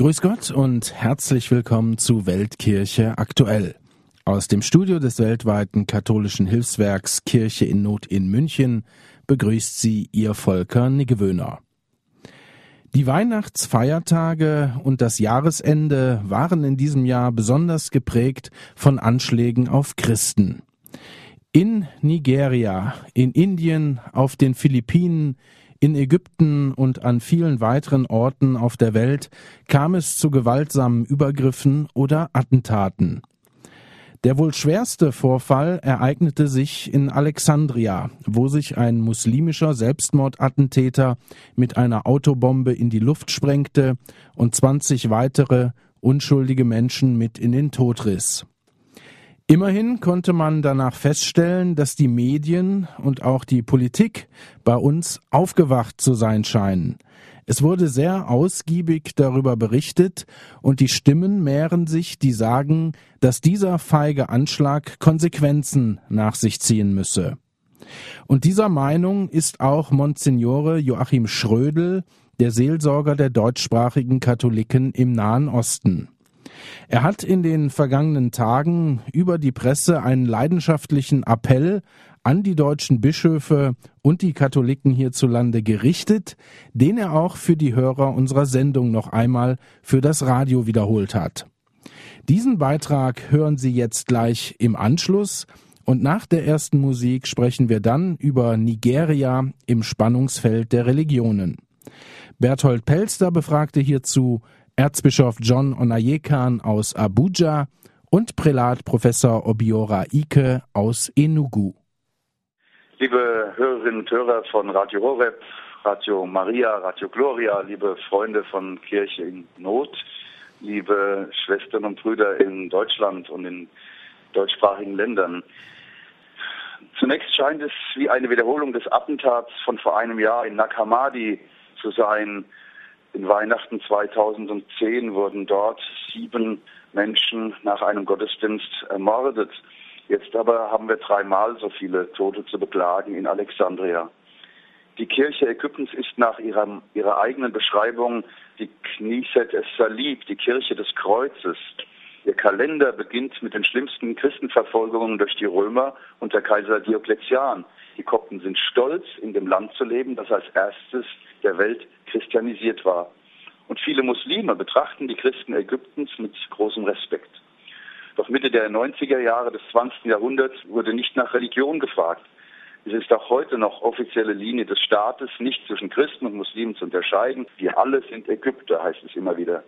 Grüß Gott und herzlich willkommen zu Weltkirche aktuell. Aus dem Studio des weltweiten katholischen Hilfswerks Kirche in Not in München begrüßt Sie Ihr Volker Niggewöhner. Die Weihnachtsfeiertage und das Jahresende waren in diesem Jahr besonders geprägt von Anschlägen auf Christen. In Nigeria, in Indien, auf den Philippinen, in Ägypten und an vielen weiteren Orten auf der Welt kam es zu gewaltsamen Übergriffen oder Attentaten. Der wohl schwerste Vorfall ereignete sich in Alexandria, wo sich ein muslimischer Selbstmordattentäter mit einer Autobombe in die Luft sprengte und 20 weitere unschuldige Menschen mit in den Tod riss. Immerhin konnte man danach feststellen, dass die Medien und auch die Politik bei uns aufgewacht zu sein scheinen. Es wurde sehr ausgiebig darüber berichtet und die Stimmen mehren sich, die sagen, dass dieser feige Anschlag Konsequenzen nach sich ziehen müsse. Und dieser Meinung ist auch Monsignore Joachim Schrödel, der Seelsorger der deutschsprachigen Katholiken im Nahen Osten. Er hat in den vergangenen Tagen über die Presse einen leidenschaftlichen Appell an die deutschen Bischöfe und die Katholiken hierzulande gerichtet, den er auch für die Hörer unserer Sendung noch einmal für das Radio wiederholt hat. Diesen Beitrag hören Sie jetzt gleich im Anschluss und nach der ersten Musik sprechen wir dann über Nigeria im Spannungsfeld der Religionen. Berthold Pelster befragte hierzu Erzbischof John Onayekan aus Abuja und Prälat Professor Obiora Ike aus Enugu. Liebe Hörerinnen und Hörer von Radio Horeb, Radio Maria, Radio Gloria, liebe Freunde von Kirche in Not, liebe Schwestern und Brüder in Deutschland und in deutschsprachigen Ländern. Zunächst scheint es wie eine Wiederholung des Attentats von vor einem Jahr in Nakamadi zu sein. In Weihnachten 2010 wurden dort 7 Menschen nach einem Gottesdienst ermordet. Jetzt aber haben wir 3-mal so viele Tote zu beklagen in Alexandria. Die Kirche Ägyptens ist nach ihrer eigenen Beschreibung die Knesset es-Salib, die Kirche des Kreuzes. Ihr Kalender beginnt mit den schlimmsten Christenverfolgungen durch die Römer unter Kaiser Diokletian. Die Kopten sind stolz, in dem Land zu leben, das als erstes der Welt christianisiert war. Und viele Muslime betrachten die Christen Ägyptens mit großem Respekt. Doch Mitte der 90er Jahre des 20. Jahrhunderts wurde nicht nach Religion gefragt. Es ist auch heute noch offizielle Linie des Staates, nicht zwischen Christen und Muslimen zu unterscheiden. Wir alle sind Ägypter, heißt es immer wieder.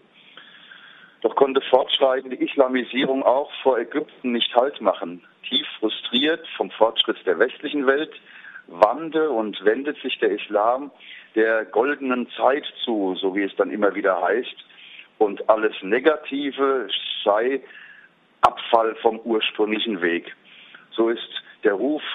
Doch konnte fortschreitende Islamisierung auch vor Ägypten nicht Halt machen. Tief frustriert vom Fortschritt der westlichen Welt wandte und wendet sich der Islam der goldenen Zeit zu, so wie es dann immer wieder heißt, und alles Negative sei Abfall vom ursprünglichen Weg. So ist der Ruf,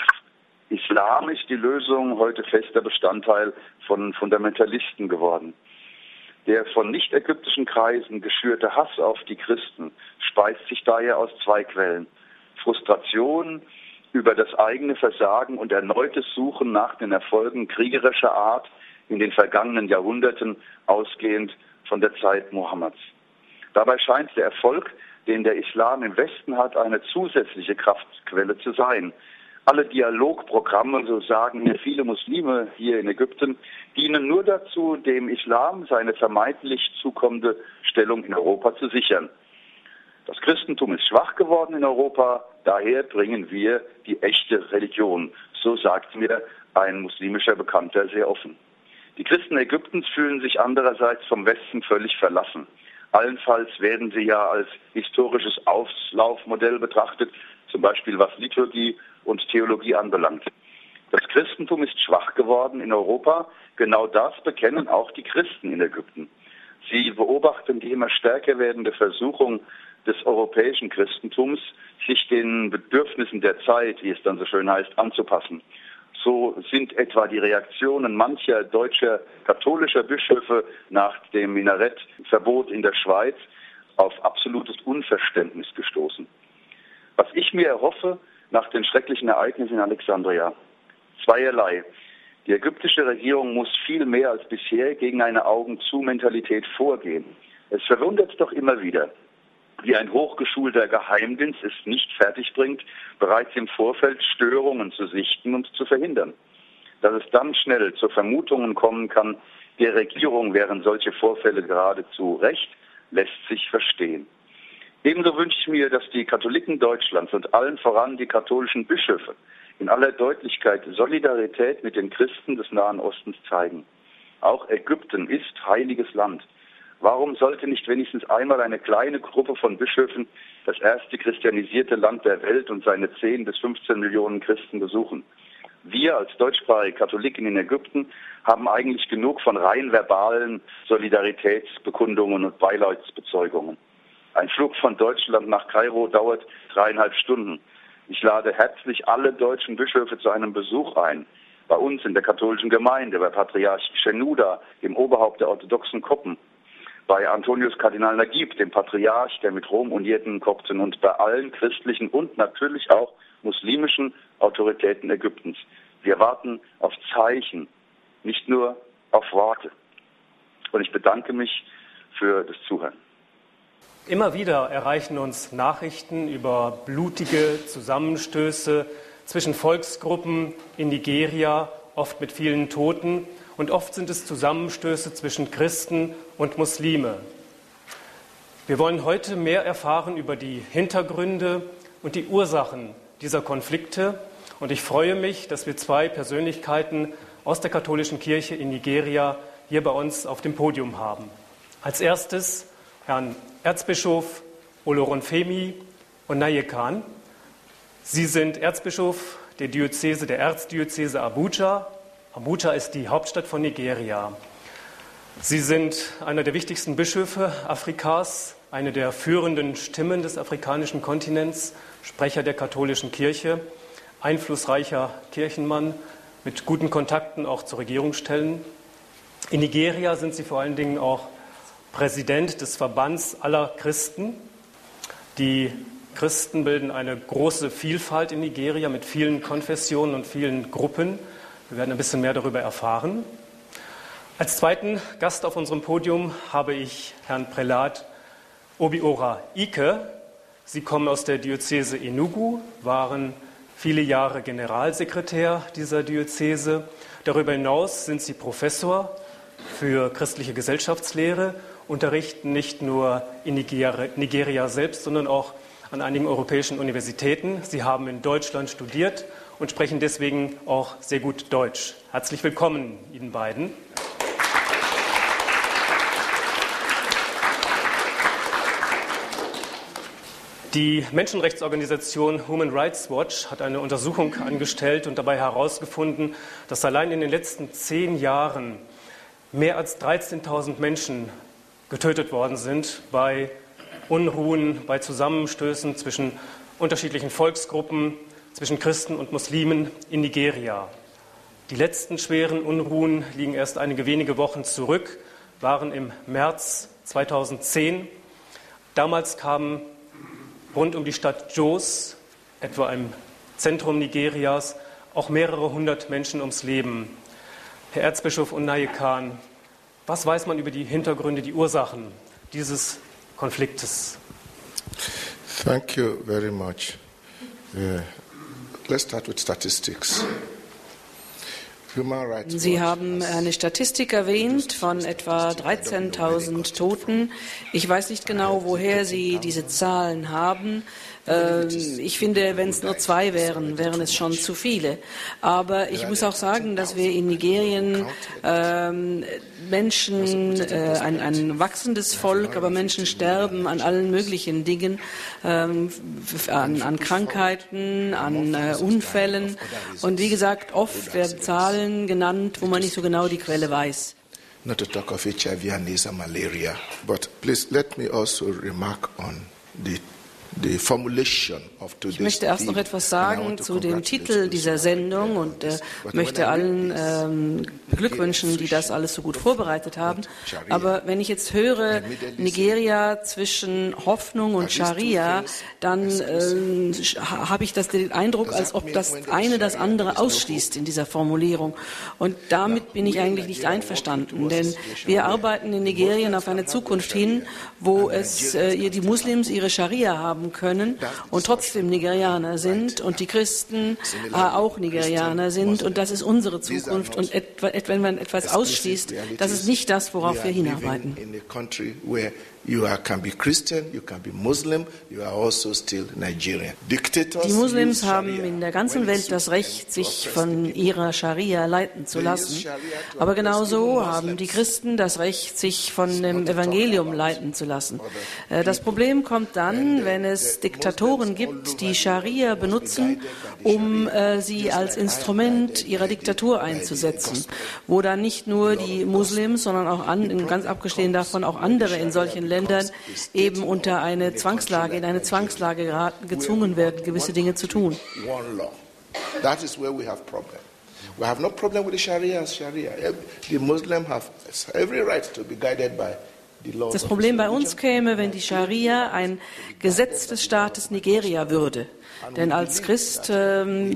Islam ist die Lösung, heute fester Bestandteil von Fundamentalisten geworden. Der von nicht-ägyptischen Kreisen geschürte Hass auf die Christen speist sich daher aus 2 Quellen. Frustration über das eigene Versagen und erneutes Suchen nach den Erfolgen kriegerischer Art in den vergangenen Jahrhunderten, ausgehend von der Zeit Mohammeds. Dabei scheint der Erfolg, den der Islam im Westen hat, eine zusätzliche Kraftquelle zu sein. Alle Dialogprogramme, so sagen mir viele Muslime hier in Ägypten, dienen nur dazu, dem Islam seine vermeintlich zukommende Stellung in Europa zu sichern. Das Christentum ist schwach geworden in Europa, daher bringen wir die echte Religion. So sagt mir ein muslimischer Bekannter sehr offen. Die Christen Ägyptens fühlen sich andererseits vom Westen völlig verlassen. Allenfalls werden sie ja als historisches Auslaufmodell betrachtet, zum Beispiel was Liturgie und Theologie anbelangt. Das Christentum ist schwach geworden in Europa. Genau das bekennen auch die Christen in Ägypten. Sie beobachten die immer stärker werdende Versuchung des europäischen Christentums, sich den Bedürfnissen der Zeit, wie es dann so schön heißt, anzupassen. So sind etwa die Reaktionen mancher deutscher katholischer Bischöfe nach dem Minarettverbot in der Schweiz auf absolutes Unverständnis gestoßen. Was ich mir erhoffe nach den schrecklichen Ereignissen in Alexandria: zweierlei. Die ägyptische Regierung muss viel mehr als bisher gegen eine Augen-zu-Mentalität vorgehen. Es verwundert doch immer wieder, wie ein hochgeschulter Geheimdienst es nicht fertigbringt, bereits im Vorfeld Störungen zu sichten und zu verhindern. Dass es dann schnell zu Vermutungen kommen kann, der Regierung wären solche Vorfälle geradezu recht, lässt sich verstehen. Ebenso wünsche ich mir, dass die Katholiken Deutschlands und allen voran die katholischen Bischöfe in aller Deutlichkeit Solidarität mit den Christen des Nahen Ostens zeigen. Auch Ägypten ist heiliges Land. Warum sollte nicht wenigstens einmal eine kleine Gruppe von Bischöfen das erste christianisierte Land der Welt und seine 10 bis 15 Millionen Christen besuchen? Wir als deutschsprachige Katholiken in Ägypten haben eigentlich genug von rein verbalen Solidaritätsbekundungen und Beileidsbezeugungen. Ein Flug von Deutschland nach Kairo dauert 3,5 Stunden. Ich lade herzlich alle deutschen Bischöfe zu einem Besuch ein. Bei uns in der katholischen Gemeinde, bei Patriarch Shenouda, dem Oberhaupt der orthodoxen Kopten, bei Antonius Kardinal Nagib, dem Patriarch der mit Rom unierten Kopten und bei allen christlichen und natürlich auch muslimischen Autoritäten Ägyptens. Wir warten auf Zeichen, nicht nur auf Worte. Und ich bedanke mich für das Zuhören. Immer wieder erreichen uns Nachrichten über blutige Zusammenstöße zwischen Volksgruppen in Nigeria, oft mit vielen Toten. Und oft sind es Zusammenstöße zwischen Christen und Muslime. Wir wollen heute mehr erfahren über die Hintergründe und die Ursachen dieser Konflikte. Und ich freue mich, dass wir 2 Persönlichkeiten aus der katholischen Kirche in Nigeria hier bei uns auf dem Podium haben. Als erstes Herrn Erzbischof Oloronfemi Onayekan. Sie sind Erzbischof der Erzdiözese Abuja. Abuja ist die Hauptstadt von Nigeria. Sie sind einer der wichtigsten Bischöfe Afrikas, eine der führenden Stimmen des afrikanischen Kontinents, Sprecher der katholischen Kirche, einflussreicher Kirchenmann mit guten Kontakten auch zu Regierungsstellen. In Nigeria sind Sie vor allen Dingen auch Präsident des Verbands aller Christen. Die Christen bilden eine große Vielfalt in Nigeria mit vielen Konfessionen und vielen Gruppen. Wir werden ein bisschen mehr darüber erfahren. Als zweiten Gast auf unserem Podium habe ich Herrn Prälat Obiora Ike. Sie kommen aus der Diözese Enugu, waren viele Jahre Generalsekretär dieser Diözese. Darüber hinaus sind Sie Professor für christliche Gesellschaftslehre, unterrichten nicht nur in Nigeria selbst, sondern auch an einigen europäischen Universitäten. Sie haben in Deutschland studiert und sprechen deswegen auch sehr gut Deutsch. Herzlich willkommen Ihnen beiden. Die Menschenrechtsorganisation Human Rights Watch hat eine Untersuchung angestellt und dabei herausgefunden, dass allein in den letzten 10 Jahren mehr als 13.000 Menschen getötet worden sind bei Unruhen, bei Zusammenstößen zwischen unterschiedlichen Volksgruppen, zwischen Christen und Muslimen in Nigeria. Die letzten schweren Unruhen liegen erst einige wenige Wochen zurück, waren im März 2010. Damals kamen rund um die Stadt Jos, etwa im Zentrum Nigerias, auch mehrere hundert Menschen ums Leben. Herr Erzbischof Onayekan, was weiß man über die Hintergründe, die Ursachen dieses Konfliktes? Thank you very much. Let's start with statistics. Sie haben eine Statistik erwähnt von etwa 13.000 Toten. Ich weiß nicht genau, woher Sie diese Zahlen haben. Ich finde, wenn es nur 2 wären, wären es schon zu viele. Aber ich muss auch sagen, dass wir in Nigerien Menschen, ein wachsendes Volk, aber Menschen sterben an allen möglichen Dingen, an Krankheiten, an Unfällen. Und wie gesagt, oft werden Zahlen genannt, wo man nicht so genau die Quelle weiß. Not to talk of HIV and malaria, but please let me also remark on the Ich möchte erst noch etwas sagen zu dem Titel dieser Sendung und möchte allen beglückwünschen, die das alles so gut vorbereitet haben. Aber wenn ich jetzt höre, Nigeria zwischen Hoffnung und Scharia, dann habe ich den Eindruck, als ob das eine das andere ausschließt in dieser Formulierung. Und damit bin ich eigentlich nicht einverstanden, denn wir arbeiten in Nigeria auf eine Zukunft hin, wo die Muslims ihre Scharia haben können und trotzdem Nigerianer sind und die Christen auch Nigerianer sind, und das ist unsere Zukunft, und wenn man etwas ausschließt, das ist nicht das, worauf wir hinarbeiten. You can be Christian, you can be Muslim, you are also still Nigerian. Die Muslims haben in der ganzen Welt das Recht, sich von ihrer Scharia leiten zu lassen. Aber genauso haben die Christen das Recht, sich von dem Evangelium leiten zu lassen. Das Problem kommt dann, wenn es Diktatoren gibt, die Scharia benutzen, um sie als Instrument ihrer Diktatur einzusetzen, wo dann nicht nur die Muslims, sondern auch ganz abgesehen davon auch andere in solchen Ländern eben in eine Zwangslage gezwungen werden, gewisse Dinge zu tun. That is where we have problem. We have no problem with the Sharia as Sharia. The Muslims have every right to be guided by the laws. Das Problem bei uns käme, wenn die Scharia ein Gesetz des Staates Nigeria würde. Denn als Christ verlange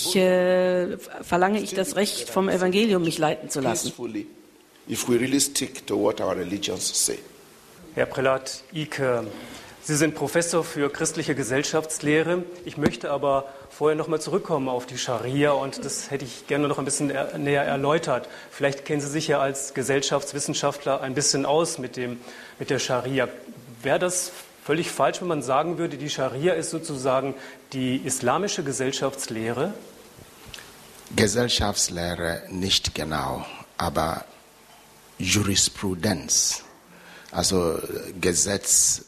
ich das Recht, vom Evangelium mich leiten zu lassen. If we really stick to what our religions say. Herr Prälat Ike, Sie sind Professor für christliche Gesellschaftslehre. Ich möchte aber vorher noch mal zurückkommen auf die Scharia, und das hätte ich gerne noch ein bisschen näher erläutert. Vielleicht kennen Sie sich ja als Gesellschaftswissenschaftler ein bisschen aus mit der Scharia. Wäre das völlig falsch, wenn man sagen würde, die Scharia ist sozusagen die islamische Gesellschaftslehre? Gesellschaftslehre nicht genau, aber Jurisprudenz. Also Gesetz,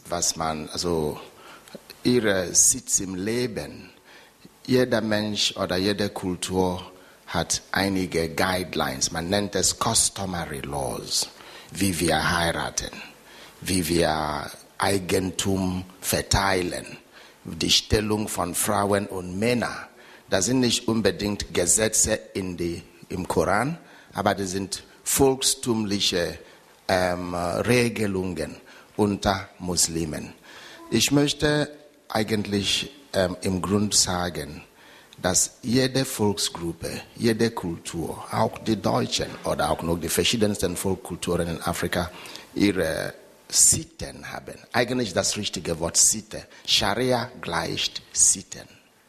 ihre Sitz im Leben. Jeder Mensch oder jede Kultur hat einige Guidelines. Man nennt es Customary Laws, wie wir heiraten, wie wir Eigentum verteilen, die Stellung von Frauen und Männern. Das sind nicht unbedingt Gesetze im Koran, aber das sind volkstümliche Regelungen unter Muslimen. Ich möchte eigentlich im Grund sagen, dass jede Volksgruppe, jede Kultur, auch die Deutschen oder auch noch die verschiedensten Volkskulturen in Afrika, ihre Sitten haben. Eigentlich das richtige Wort Sitte. Scharia gleicht Sitten.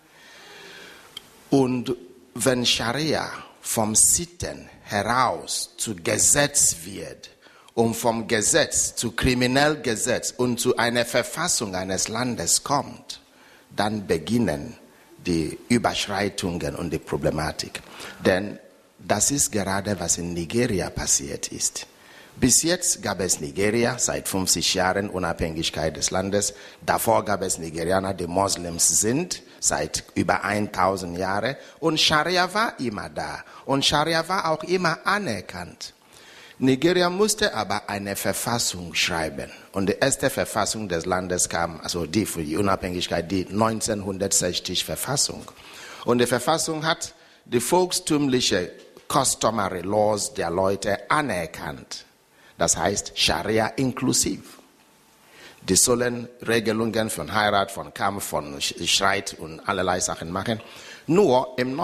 Und wenn Scharia vom Sitten heraus zu Gesetz wird, und vom Gesetz zu Kriminalgesetz und zu einer Verfassung eines Landes kommt, dann beginnen die Überschreitungen und die Problematik. Denn das ist gerade, was in Nigeria passiert ist. Bis jetzt gab es Nigeria, seit 50 Jahren Unabhängigkeit des Landes. Davor gab es Nigerianer, die Moslems sind, seit über 1000 Jahren. Und Scharia war immer da. Und Scharia war auch immer anerkannt. Nigeria musste aber eine Verfassung schreiben. Und die erste Verfassung des Landes kam, also die für die Unabhängigkeit, die 1960 Verfassung. Und die Verfassung hat die volkstümliche Customary Laws der Leute anerkannt. Das heißt Scharia inklusiv. Die sollen Regelungen von Heirat, von Kampf, von Streit und allerlei Sachen machen. Nur im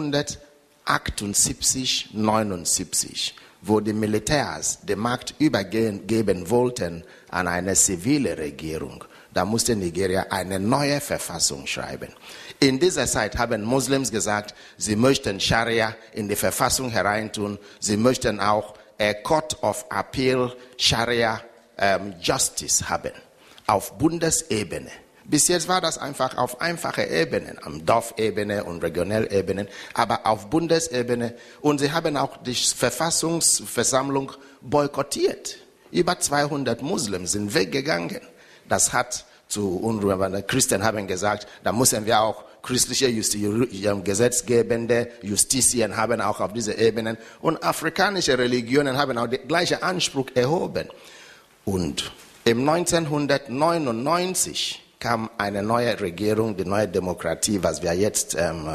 1978, 79, wo die Militärs die Macht übergeben wollten an eine zivile Regierung, da musste Nigeria eine neue Verfassung schreiben. In dieser Zeit haben Muslims gesagt, sie möchten Scharia in die Verfassung hereintun, sie möchten auch a Court of Appeal Scharia Justice haben, auf Bundesebene. Bis jetzt war das einfach auf einfache Ebenen, am Dorfebene und Regionalebene, aber auf Bundesebene. Und sie haben auch die Verfassungsversammlung boykottiert. Über 200 Muslims sind weggegangen. Das hat zu Unruhe, weil die Christen haben gesagt, da müssen wir auch christliche gesetzgebende Justizien haben, auch auf diese Ebenen. Und afrikanische Religionen haben auch den gleichen Anspruch erhoben. Und im 1999 kam eine neue Regierung, die neue Demokratie, was wir jetzt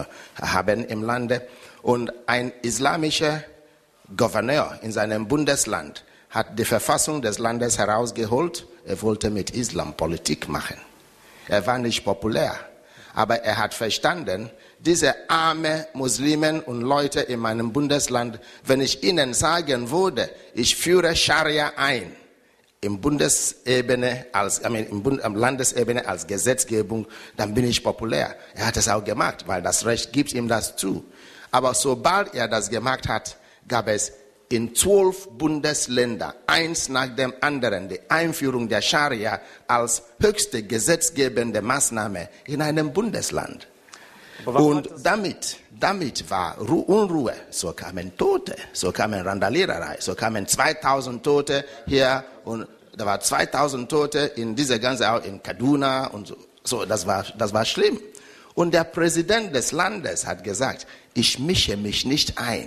haben im Lande. Und ein islamischer Gouverneur in seinem Bundesland hat die Verfassung des Landes herausgeholt. Er wollte mit Islam Politik machen. Er war nicht populär, aber er hat verstanden, diese armen Muslimen und Leute in meinem Bundesland, wenn ich ihnen sagen würde, ich führe Scharia ein, im Bundesebene, am Landesebene als Gesetzgebung, dann bin ich populär. Er hat es auch gemacht, weil das Recht gibt ihm das zu. Aber sobald er das gemacht hat, gab es in 12 Bundesländern, eins nach dem anderen, die Einführung der Scharia als höchste gesetzgebende Maßnahme in einem Bundesland. Und damit war Unruhe, so kamen Tote, so kamen Randaliererei, so kamen 2000 Tote hier und da war 2000 Tote in dieser ganzen, auch in Kaduna und so, das war schlimm. Und der Präsident des Landes hat gesagt, ich mische mich nicht ein.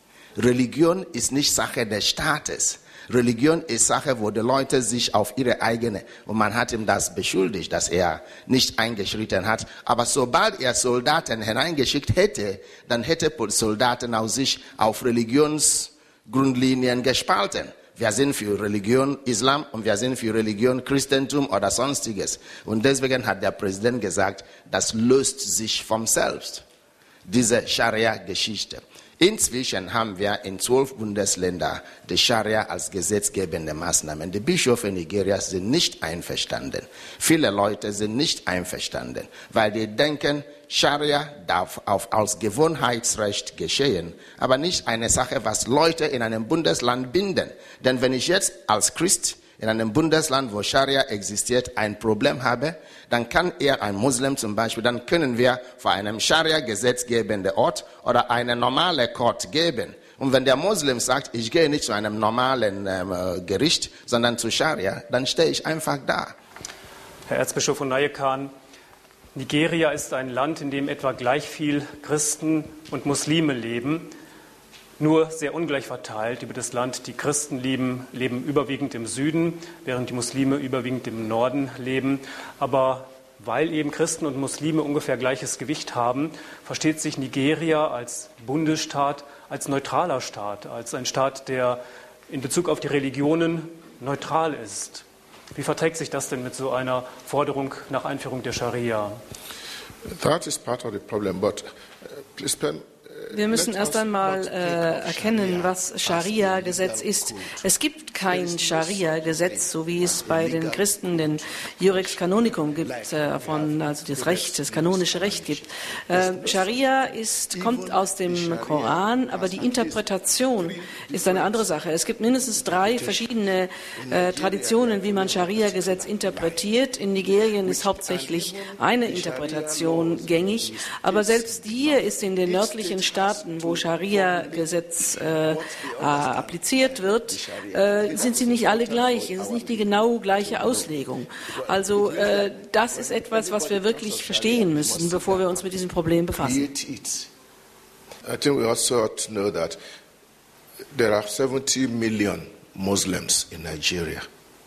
Religion ist nicht Sache des Staates. Religion ist Sache, wo die Leute sich auf ihre eigene, und man hat ihm das beschuldigt, dass er nicht eingeschritten hat. Aber sobald er Soldaten hineingeschickt hätte, dann hätte Soldaten aus sich auf Religionsgrundlinien gespalten. Wir sind für Religion Islam und wir sind für Religion Christentum oder sonstiges. Und deswegen hat der Präsident gesagt, das löst sich vom Selbst, diese Scharia-Geschichte. Inzwischen haben wir in 12 Bundesländern die Scharia als gesetzgebende Maßnahmen. Die Bischöfe Nigerias sind nicht einverstanden. Viele Leute sind nicht einverstanden, weil die denken, Scharia darf als Gewohnheitsrecht geschehen, aber nicht eine Sache, was Leute in einem Bundesland binden. Denn wenn ich jetzt als Christ in einem Bundesland, wo Scharia existiert, ein Problem habe, dann kann er, ein Muslim zum Beispiel, dann können wir vor einem Scharia-gesetzgebenden Ort oder eine normale Court geben. Und wenn der Muslim sagt, ich gehe nicht zu einem normalen Gericht, sondern zu Scharia, dann stehe ich einfach da. Herr Erzbischof von Nayakhan, Nigeria ist ein Land, in dem etwa gleich viel Christen und Muslime leben, nur sehr ungleich verteilt über das Land. Die Christen leben überwiegend im Süden, während die Muslime überwiegend im Norden leben. Aber weil eben Christen und Muslime ungefähr gleiches Gewicht haben, versteht sich Nigeria als Bundesstaat, als neutraler Staat, als ein Staat, der in Bezug auf die Religionen neutral ist. Wie verträgt sich das denn mit so einer Forderung nach Einführung der Scharia? That is part of the problem, but please wir müssen erst einmal erkennen, was Scharia-Gesetz ist. Es gibt kein Scharia-Gesetz, so wie es bei den Christen den Jurex Canonicum gibt, also das Recht, das kanonische Recht gibt. Scharia kommt aus dem Koran, aber die Interpretation ist eine andere Sache. Es gibt mindestens 3 verschiedene Traditionen, wie man Scharia-Gesetz interpretiert. In Nigerien ist hauptsächlich eine Interpretation gängig, aber selbst hier ist in den nördlichen Staaten, wo Scharia-Gesetz appliziert wird, sind sie nicht alle gleich. Es ist nicht die genau gleiche Auslegung. Also das ist etwas, was wir wirklich verstehen müssen, bevor wir uns mit diesem Problem befassen. I think we also ought to know that there are 70 million Muslims in Nigeria.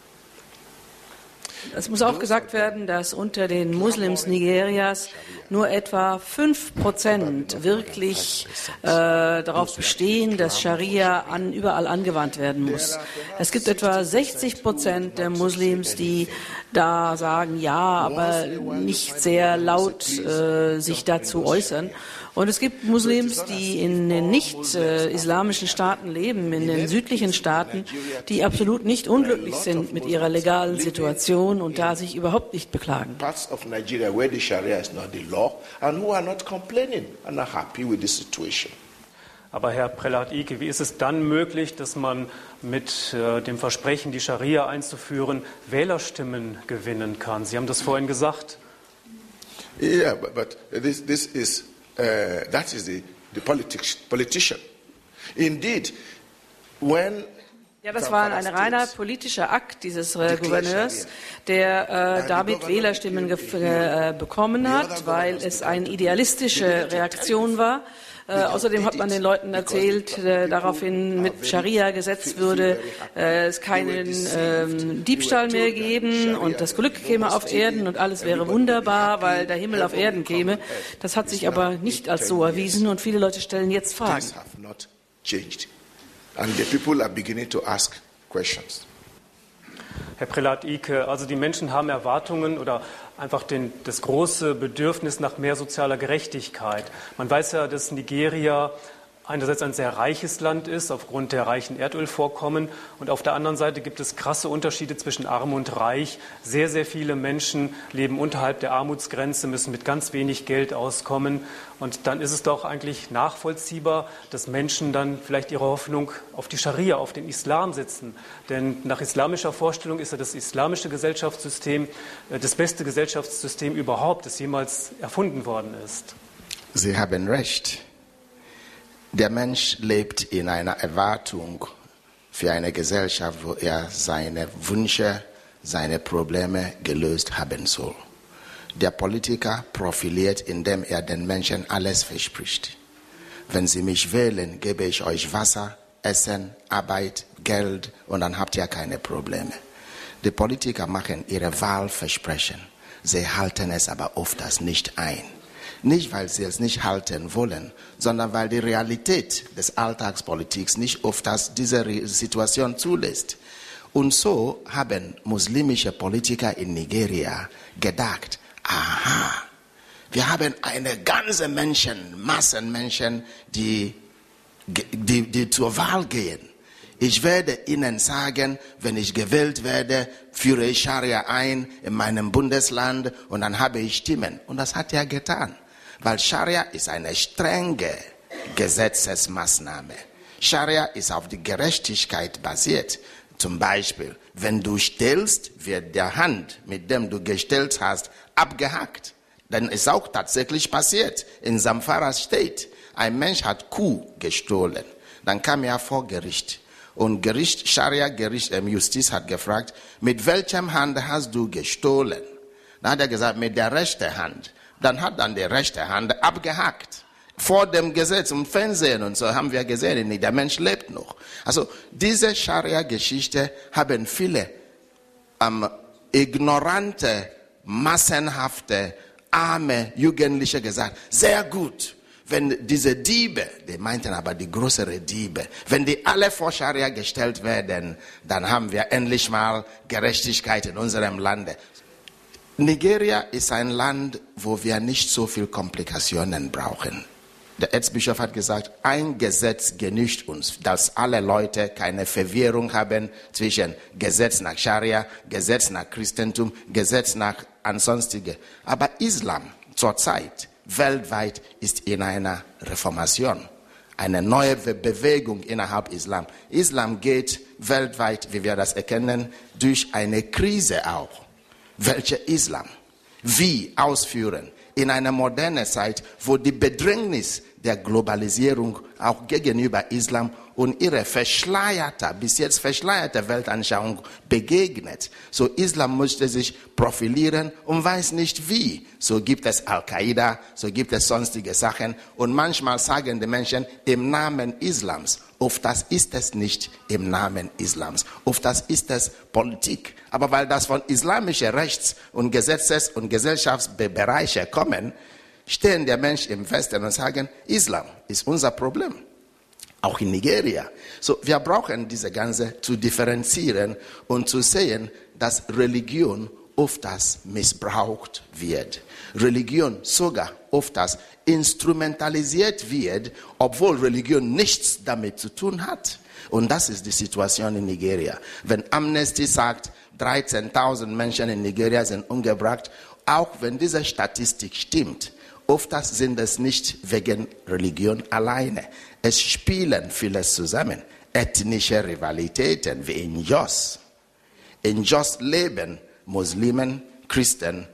Es muss auch gesagt werden, dass unter den Muslims Nigerias nur etwa 5% wirklich darauf bestehen, dass Scharia überall angewandt werden muss. Es gibt etwa 60% der Muslims, die da sagen, ja, aber nicht sehr laut sich dazu äußern. Und es gibt Muslims, die in den nicht-islamischen Staaten leben, in den südlichen Staaten, die absolut nicht unglücklich sind mit ihrer legalen Situation und da sich überhaupt nicht beklagen. Parts of Nigeria where the Sharia is not the law and who are not complaining and are happy with the situation. Aber Herr Prälat Ike, wie ist es dann möglich, dass man mit dem Versprechen, die Scharia einzuführen, Wählerstimmen gewinnen kann? Sie haben das vorhin gesagt. Yeah, but this is that is the politician. Indeed, when Ja, das war ein reiner politischer Akt dieses Gouverneurs, der damit Wählerstimmen bekommen hat, weil es eine idealistische Reaktion war. Außerdem hat man den Leuten erzählt, daraufhin mit Scharia gesetzt würde es keinen Diebstahl mehr geben und das Glück käme auf Erden und alles wäre wunderbar, weil der Himmel auf Erden käme. Das hat sich aber nicht als so erwiesen und viele Leute stellen jetzt Fragen. And the people are beginning to ask questions. Herr Prälat Ike, also die Menschen haben Erwartungen oder einfach das große Bedürfnis nach mehr sozialer Gerechtigkeit. Man weiß ja, dass Nigeria einerseits ein sehr reiches Land ist, aufgrund der reichen Erdölvorkommen. Und auf der anderen Seite gibt es krasse Unterschiede zwischen Arm und Reich. Sehr, sehr viele Menschen leben unterhalb der Armutsgrenze, müssen mit ganz wenig Geld auskommen. Und dann ist es doch eigentlich nachvollziehbar, dass Menschen dann vielleicht ihre Hoffnung auf die Scharia, auf den Islam setzen. Denn nach islamischer Vorstellung ist ja das islamische Gesellschaftssystem das beste Gesellschaftssystem überhaupt, das jemals erfunden worden ist. Sie haben recht. Der Mensch lebt in einer Erwartung für eine Gesellschaft, wo er seine Wünsche, seine Probleme gelöst haben soll. Der Politiker profiliert, indem er den Menschen alles verspricht. Wenn Sie mich wählen, gebe ich euch Wasser, Essen, Arbeit, Geld und dann habt ihr keine Probleme. Die Politiker machen ihre Wahlversprechen. Sie halten es aber oftmals nicht ein. Nicht, weil sie es nicht halten wollen, sondern weil die Realität des Alltagspolitiks nicht oftmals diese Situation zulässt. Und so haben muslimische Politiker in Nigeria gedacht, aha, wir haben eine ganze Massen Menschen, die zur Wahl gehen. Ich werde ihnen sagen, wenn ich gewählt werde, führe ich Scharia ein in meinem Bundesland und dann habe ich Stimmen. Und das hat er getan. Weil Scharia ist eine strenge Gesetzesmaßnahme. Scharia ist auf die Gerechtigkeit basiert. Zum Beispiel, wenn du stellst, wird der Hand, mit dem du gestellt hast, abgehackt. Denn es ist auch tatsächlich passiert. In Zamfara State, ein Mensch hat Kuh gestohlen. Dann kam er vor Gericht. Und Scharia-Gericht, Justiz hat gefragt, mit welchem Hand hast du gestohlen? Dann hat er gesagt, mit der rechten Hand. Dann hat dann die rechte Hand abgehackt. Vor dem Gesetz im Fernsehen und so haben wir gesehen, der Mensch lebt noch. Also diese Scharia-Geschichte haben viele ignorante, massenhafte, arme Jugendliche gesagt. Sehr gut, wenn diese Diebe, die meinten aber die größere Diebe, wenn die alle vor Scharia gestellt werden, dann haben wir endlich mal Gerechtigkeit in unserem Lande. Nigeria ist ein Land, wo wir nicht so viel Komplikationen brauchen. Der Erzbischof hat gesagt, ein Gesetz genügt uns, dass alle Leute keine Verwirrung haben zwischen Gesetz nach Scharia, Gesetz nach Christentum, Gesetz nach ansonstige. Aber Islam zurzeit weltweit ist in einer Reformation, eine neue Bewegung innerhalb Islam. Islam geht weltweit, wie wir das erkennen, durch eine Krise auch. Welche Islam? Wie ausführen? In einer modernen Zeit, wo die Bedrängnis der Globalisierung auch gegenüber Islam und ihre bis jetzt verschleierte Weltanschauung begegnet. So Islam musste sich profilieren und weiß nicht wie. So gibt es Al-Qaida, so gibt es sonstige Sachen und manchmal sagen die Menschen im Namen Islams. Oftmals ist es nicht im Namen Islams. Oftmals ist es Politik. Aber weil das von islamischen Rechts- und Gesetzes- und Gesellschaftsbereichen kommen, stehen der Mensch im Westen und sagen, Islam ist unser Problem. Auch in Nigeria. So, wir brauchen diese Ganze zu differenzieren und zu sehen, dass Religion oftmals missbraucht wird. Religion sogar oftmals instrumentalisiert wird, obwohl Religion nichts damit zu tun hat. Und das ist die Situation in Nigeria. Wenn Amnesty sagt, 13.000 Menschen in Nigeria sind umgebracht, auch wenn diese Statistik stimmt, oftmals sind es nicht wegen Religion alleine. Es spielen vieles zusammen. Ethnische Rivalitäten wie in Jos. In Jos leben Muslimen, Christen,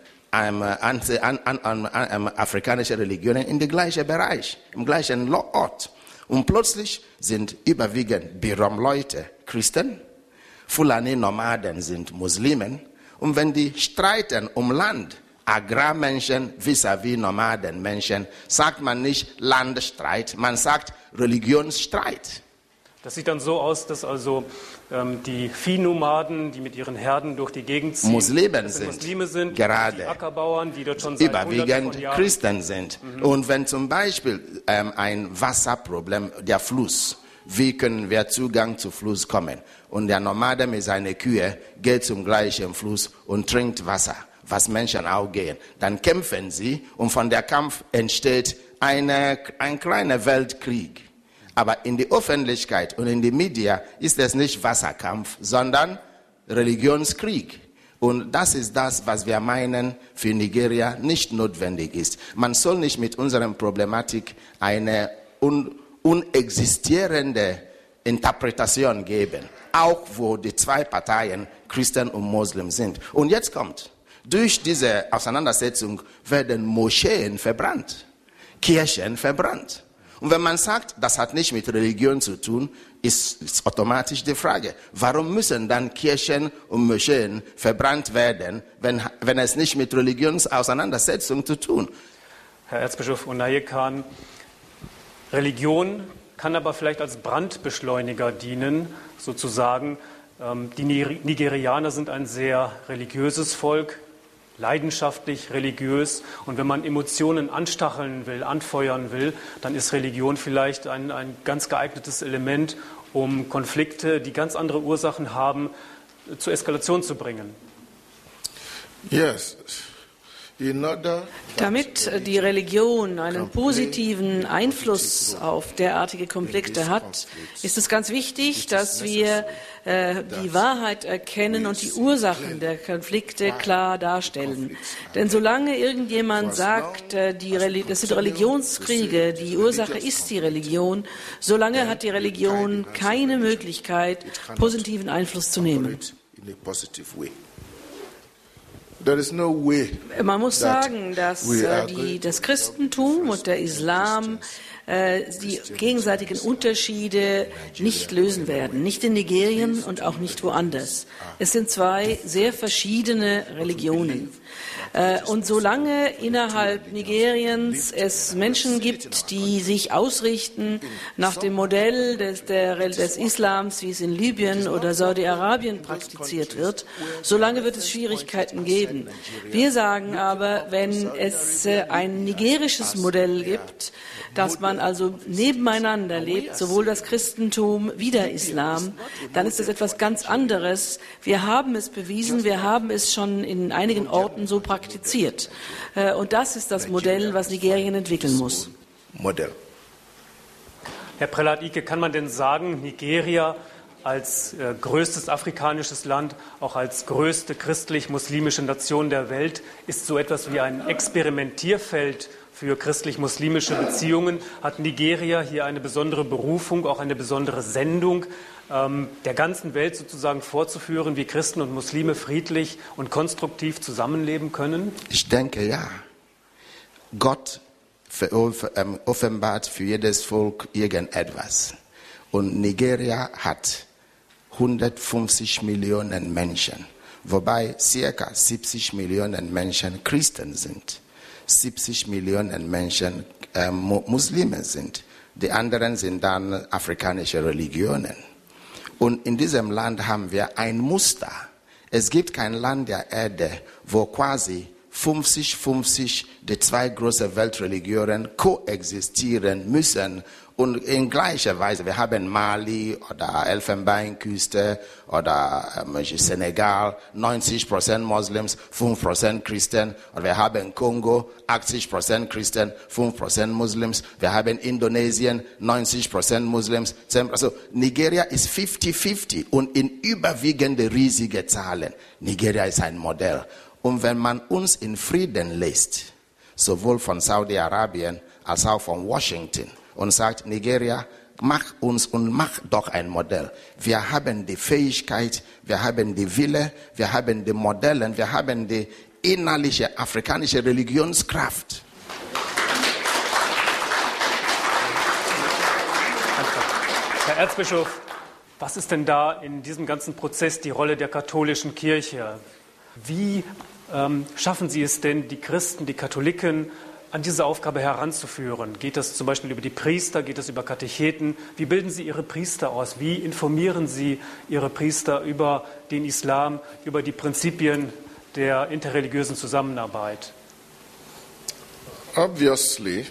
afrikanische Religionen in dem gleichen Bereich, im gleichen Ort. Und plötzlich sind überwiegend Birom-Leute Christen, Fulani-Nomaden sind Muslimen. Und wenn die streiten um Land, Agrarmenschen vis-à-vis Nomadenmenschen, sagt man nicht Landstreit, man sagt Religionsstreit. Das sieht dann so aus, dass also die Viehnomaden, die mit ihren Herden durch die Gegend ziehen, Muslime sind, gerade die Ackerbauern, die dort schon seit überwiegend von Jahren Christen sind. Und wenn zum Beispiel ein Wasserproblem, der Fluss, wie können wir Zugang zum Fluss kommen? Und der Nomade mit seinen Kühe geht zum gleichen Fluss und trinkt Wasser, was Menschen auch gehen. Dann kämpfen sie und von der Kampf entsteht ein kleiner Weltkrieg. Aber in der Öffentlichkeit und in den Medien ist es nicht Wasserkampf, sondern Religionskrieg. Und das ist das, was wir meinen, für Nigeria nicht notwendig ist. Man soll nicht mit unserer Problematik eine unexistierende Interpretation geben, auch wo die zwei Parteien Christen und Muslim sind. Und jetzt kommt, durch diese Auseinandersetzung werden Moscheen verbrannt, Kirchen verbrannt. Und wenn man sagt, das hat nicht mit Religion zu tun, ist automatisch die Frage, warum müssen dann Kirchen und Moscheen verbrannt werden, wenn es nicht mit Religionsauseinandersetzung zu tun? Herr Erzbischof Onayekan, Religion kann aber vielleicht als Brandbeschleuniger dienen, sozusagen. Die Nigerianer sind ein sehr religiöses Volk, leidenschaftlich, religiös. Und wenn man Emotionen anstacheln will, anfeuern will, dann ist Religion vielleicht ein ganz geeignetes Element, um Konflikte, die ganz andere Ursachen haben, zur Eskalation zu bringen. Yes. Damit die Religion einen positiven Einfluss auf derartige Konflikte hat, ist es ganz wichtig, dass wir die Wahrheit erkennen und die Ursachen der Konflikte klar darstellen. Denn solange irgendjemand sagt, das sind Religionskriege, die Ursache ist die Religion, solange hat die Religion keine Möglichkeit, positiven Einfluss zu nehmen. Man muss sagen, dass das Christentum und der Islam die gegenseitigen Unterschiede nicht lösen werden. Nicht in Nigerien und auch nicht woanders. Es sind zwei sehr verschiedene Religionen. Und solange innerhalb Nigeriens es Menschen gibt, die sich ausrichten nach dem Modell des Islams, wie es in Libyen oder Saudi-Arabien praktiziert wird, solange wird es Schwierigkeiten geben. Wir sagen aber, wenn es ein nigerisches Modell gibt, dass man also nebeneinander lebt, sowohl das Christentum wie der Islam, dann ist das etwas ganz anderes. Wir haben es bewiesen, wir haben es schon in einigen Orten so praktiziert. Und das ist das Modell, was Nigerien entwickeln muss. Herr Prälat Ike, kann man denn sagen, Nigeria als größtes afrikanisches Land, auch als größte christlich-muslimische Nation der Welt, ist so etwas wie ein Experimentierfeld für christlich-muslimische Beziehungen? Hat Nigeria hier eine besondere Berufung, auch eine besondere Sendung, der ganzen Welt sozusagen vorzuführen, wie Christen und Muslime friedlich und konstruktiv zusammenleben können? Ich denke, ja. Gott offenbart für jedes Volk irgendetwas. Und Nigeria hat 150 Millionen Menschen, wobei ca. 70 Millionen Menschen Christen sind. 70 Millionen Menschen Muslime sind. Die anderen sind dann afrikanische Religionen. Und in diesem Land haben wir ein Muster. Es gibt kein Land der Erde, wo quasi 50-50 die zwei großen Weltreligionen koexistieren müssen. Und in gleicher Weise, wir haben Mali oder Elfenbeinküste oder Senegal, 90% Moslems, 5% Christen. Und wir haben Kongo, 80% Christen, 5% Muslims. Wir haben Indonesien, 90% Muslims, 10%. Also Nigeria ist 50-50 und in überwiegende riesige Zahlen. Nigeria ist ein Modell. Und wenn man uns in Frieden lässt, sowohl von Saudi-Arabien als auch von Washington, und sagt, Nigeria, mach uns und mach doch ein Modell. Wir haben die Fähigkeit, wir haben die Wille, wir haben die Modelle, wir haben die innerliche afrikanische Religionskraft. Herr Erzbischof, was ist denn da in diesem ganzen Prozess die Rolle der katholischen Kirche? Wie schaffen Sie es denn, die Christen, die Katholiken an diese Aufgabe heranzuführen? Geht das zum Beispiel über die Priester, geht das über Katecheten? Wie bilden Sie Ihre Priester aus? Wie informieren Sie Ihre Priester über den Islam, über die Prinzipien der interreligiösen Zusammenarbeit? Obviously,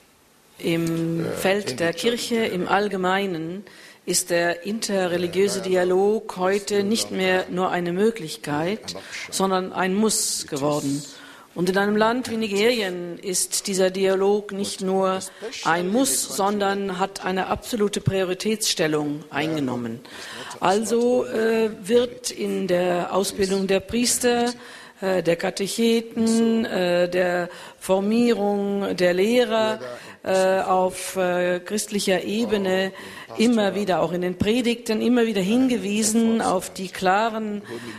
im Feld der Kirche im Allgemeinen ist der interreligiöse Dialog heute nicht mehr nur eine Möglichkeit, sondern ein Muss geworden. Und in einem Land wie Nigerien ist dieser Dialog nicht nur ein Muss, sondern hat eine absolute Prioritätsstellung eingenommen. Also wird in der Ausbildung der Priester, der Katecheten, der Formierung der Lehrer auf christlicher Ebene immer wieder, auch in den Predigten, immer wieder hingewiesen auf die klaren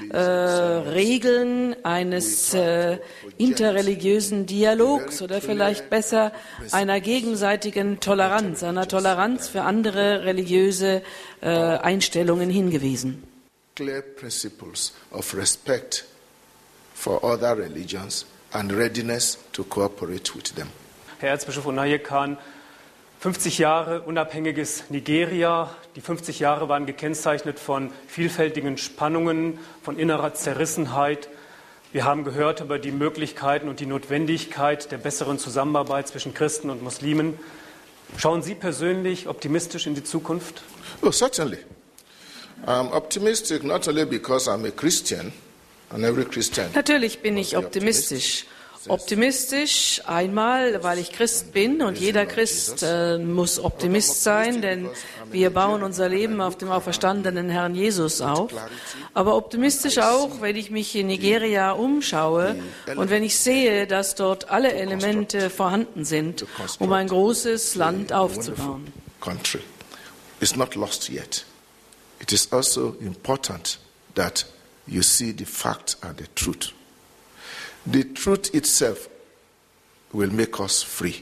Regeln eines interreligiösen Dialogs oder vielleicht besser einer gegenseitigen Toleranz, einer Toleranz für andere religiöse Einstellungen hingewiesen. Clear principles of respect for other religions and readiness to cooperate with them. Herr Erzbischof Onayekan, 50 Jahre unabhängiges Nigeria. Die 50 Jahre waren gekennzeichnet von vielfältigen Spannungen, von innerer Zerrissenheit. Wir haben gehört über die Möglichkeiten und die Notwendigkeit der besseren Zusammenarbeit zwischen Christen und Muslimen. Schauen Sie persönlich optimistisch in die Zukunft? Oh, certainly. I'm optimistic not only because I'm a Christian and every Christian. Natürlich bin ich optimistisch. Optimistisch einmal, weil ich Christ bin und jeder Christ muss Optimist sein, denn wir bauen unser Leben auf dem auferstandenen Herrn Jesus auf. Aber optimistisch auch, wenn ich mich in Nigeria umschaue und wenn ich sehe, dass dort alle Elemente vorhanden sind, um ein großes Land aufzubauen. Country is not lost yet. It is also important that you see the fact and the truth. The truth itself will make us free.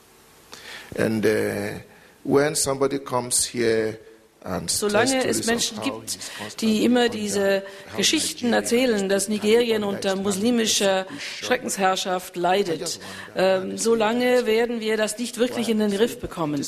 And when somebody comes here and solange es Menschen gibt, die immer diese Geschichten erzählen, dass Nigerien unter muslimischer Schreckensherrschaft leidet, solange werden wir das nicht wirklich in den Griff bekommen.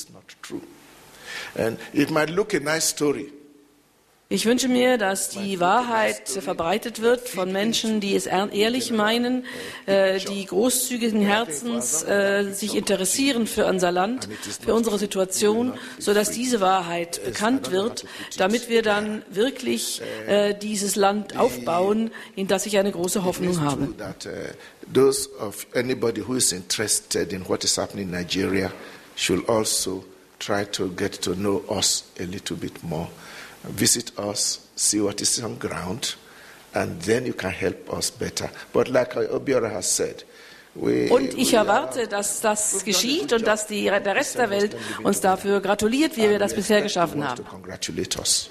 And it might look a nice story. Ich wünsche mir, dass die Wahrheit verbreitet wird von Menschen, die es ehrlich meinen, die großzügigen Herzens sich interessieren für unser Land, für unsere Situation, sodass diese Wahrheit bekannt wird, damit wir dann wirklich dieses Land aufbauen, in das ich eine große Hoffnung habe. Those of anybody who is interested in what is happening in Nigeria should also try to get to know us a little bit more. Visit us, see what is on ground, and then you can help us better. But like Obiora has said, und ich erwarte, dass das geschieht und dass der Rest der Welt uns dafür gratuliert, wie wir das bisher geschaffen haben. Congratulate us.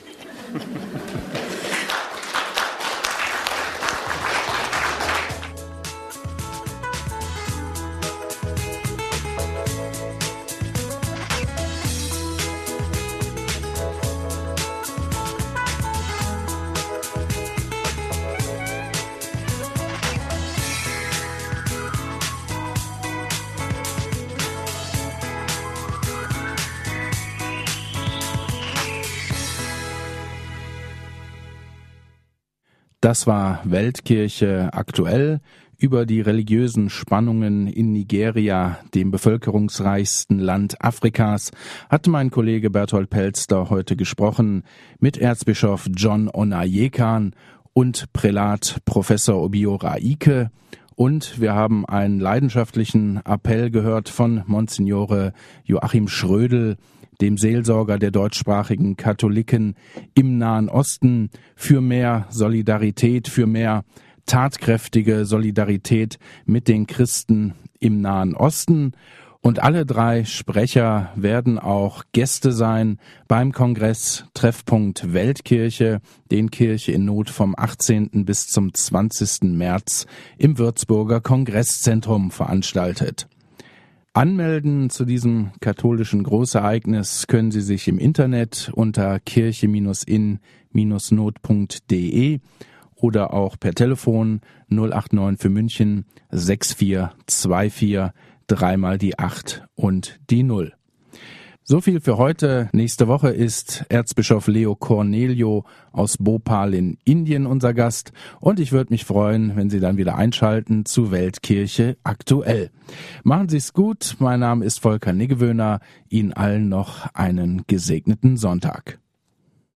Das war Weltkirche aktuell. Über die religiösen Spannungen in Nigeria, dem bevölkerungsreichsten Land Afrikas, hat mein Kollege Berthold Pelster heute gesprochen mit Erzbischof John Onayekan und Prälat Professor Obiora Ike. Und wir haben einen leidenschaftlichen Appell gehört von Monsignore Joachim Schrödel, dem Seelsorger der deutschsprachigen Katholiken im Nahen Osten, für mehr Solidarität, für mehr tatkräftige Solidarität mit den Christen im Nahen Osten. Und alle drei Sprecher werden auch Gäste sein beim Kongress Treffpunkt Weltkirche, den Kirche in Not vom 18. bis zum 20. März im Würzburger Kongresszentrum veranstaltet. Anmelden zu diesem katholischen Großereignis können Sie sich im Internet unter kirche-in-not.de oder auch per Telefon 089 für München 6424 3 die 8 und die 0. So viel für heute. Nächste Woche ist Erzbischof Leo Cornelio aus Bhopal in Indien unser Gast und ich würde mich freuen, wenn Sie dann wieder einschalten zu Weltkirche aktuell. Machen Sie es gut. Mein Name ist Volker Niggewöhner. Ihnen allen noch einen gesegneten Sonntag.